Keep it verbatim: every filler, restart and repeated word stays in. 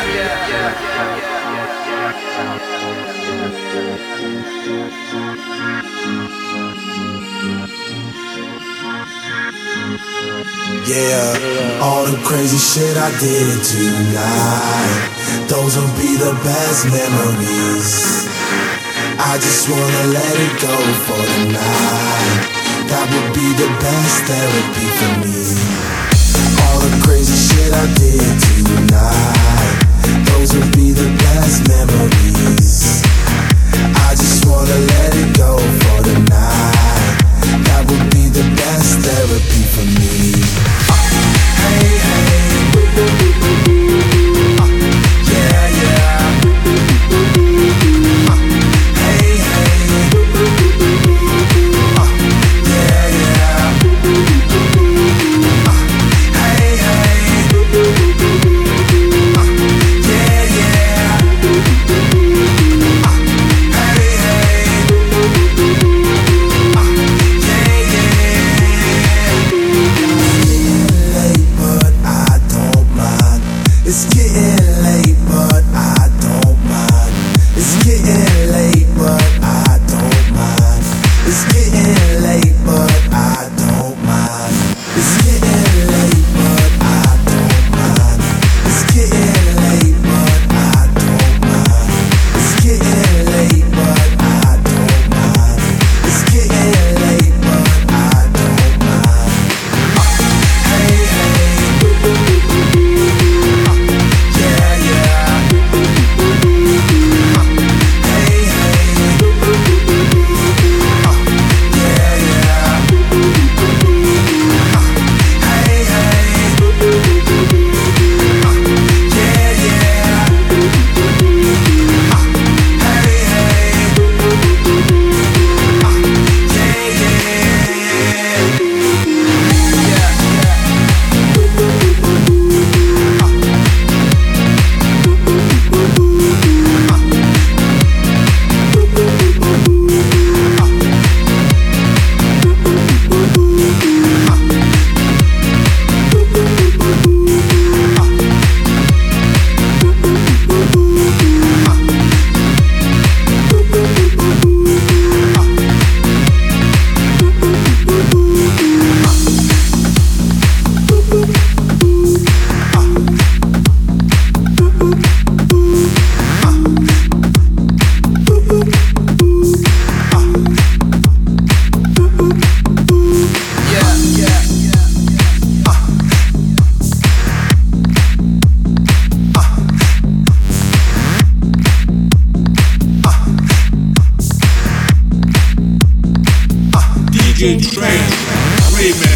Yeah, all the crazy shit I did tonight, those will be the best memories. I just wanna let it go for the night. That would be the best therapy for me. All the crazy shit I did tonight, those will be the best memories. I just wanna let it go for the night. That would be the best therapy for me. Uh, hey, hey. Uh, yeah, yeah. Uh, hey, hey. Uh, yeah, yeah. Uh, hey, hey. Uh, yeah, yeah. Uh, hey, hey. It's getting late, but I don't mind. It's getting late, but I don't mind. It's getting late, but I don't mind. It's getting late, but I don't mind. It's getting late, but I don't mind. It's getting late, but I don't mind. It's getting late, but I don't mind. Uh, hey, hey. D J Trance Remix.